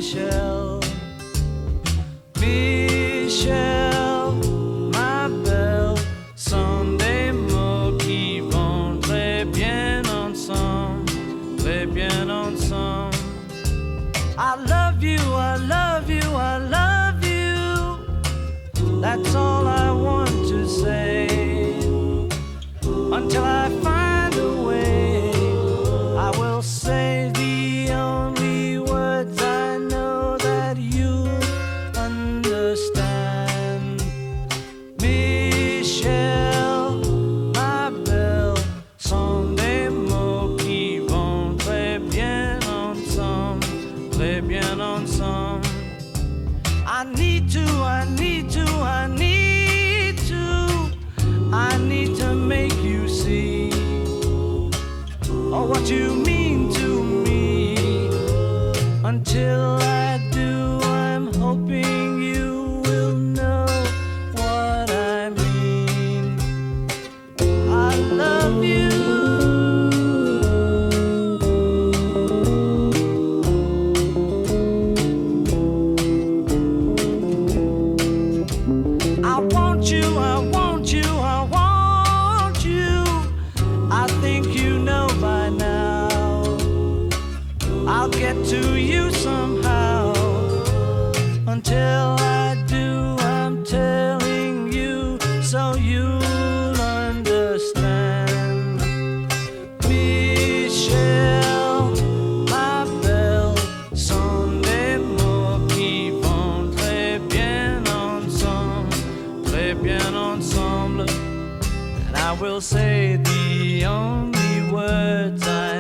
Michel, Michel, ma belle, sont des mots qui vont très bien ensemble, très bien ensemble. I love you, I love you, I love you. That's all I want to say. Until I find a way, I will say the only words I know that you understand. Michel, ma belle, sont des mots qui vont très bien ensemble, très bien ensemble. I need to, I need to, I need to, I need to make you see oh, what you mean to me. Until I do, I'm hoping you will know what I mean. I love you. I want you, I want you, I want you. I think you know by now. I'll get to you somehow. Until I do, I'm telling you so you'll understand. Michel, ma belle, sont des mots qui vont très bien ensemble, très bien ensemble. And I will say the only words I